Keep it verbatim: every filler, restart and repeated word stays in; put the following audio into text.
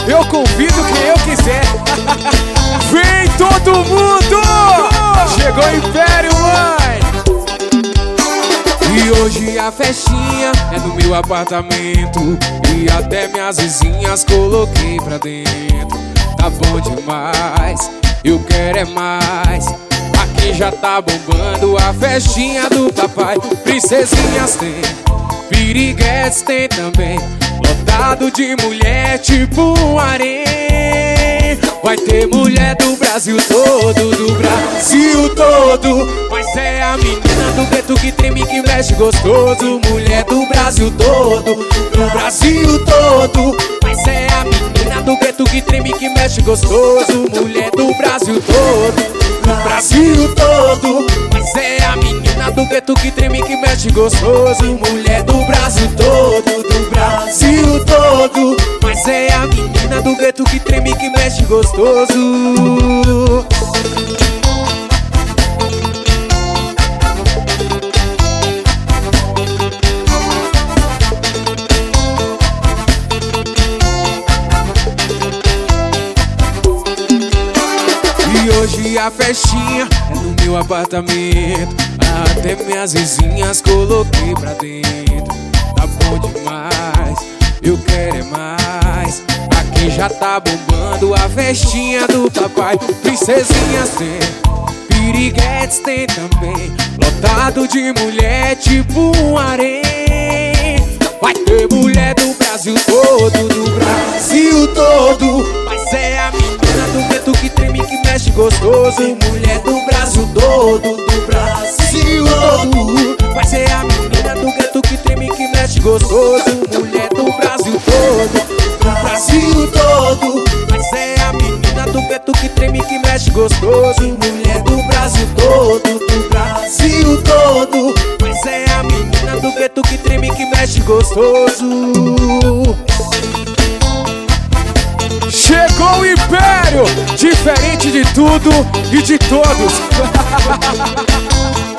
eu convido quem eu quiser. Vem todo mundo! Chegou o Império, mãe! E hoje a festinha é no meu apartamento, e até minhas vizinhas coloquei pra dentro. Tá bom demais, eu quero é mais. Aqui já tá bombando a festinha do papai. Princesinhas tem, piriguetes tem também, lotado de mulher tipo um harém. Vai ter mulher do Brasil todo, do Brasil todo. Mas é a menina do gueto que treme, que mexe gostoso. Mulher do Brasil todo, do Brasil todo. Mas é a menina do gueto que treme, que mexe gostoso. Mulher do Brasil todo, do Brasil todo. Mas é a menina do gueto que treme, que mexe gostoso. Mulher do Brasil todo, do Brasil todo. Mas é a menina do gueto que treme, que mexe gostoso. E hoje a festinha é no meu apartamento, até minhas vizinhas coloquei pra dentro. Tá bom demais, eu quero é mais. Aqui já tá bombando a festinha do papai. Princesinhas tem, piriguetes tem também, lotado de mulher tipo um harém. Vai ter mulher do Brasil todo, do Brasil todo. Mas é a menina do gueto que treme, que mexe gostoso. Mulher do Brasil todo, do Brasil todo. Mas é a menina do gueto que treme, que mexe gostoso. Mulher do Brasil todo, do Brasil todo. Mas é a menina do gueto que treme, que mexe gostoso. Mulher do Brasil todo, do Brasil todo. Mas é a menina do gueto que treme, que mexe gostoso. Chegou o Império, diferente de tudo e de todos.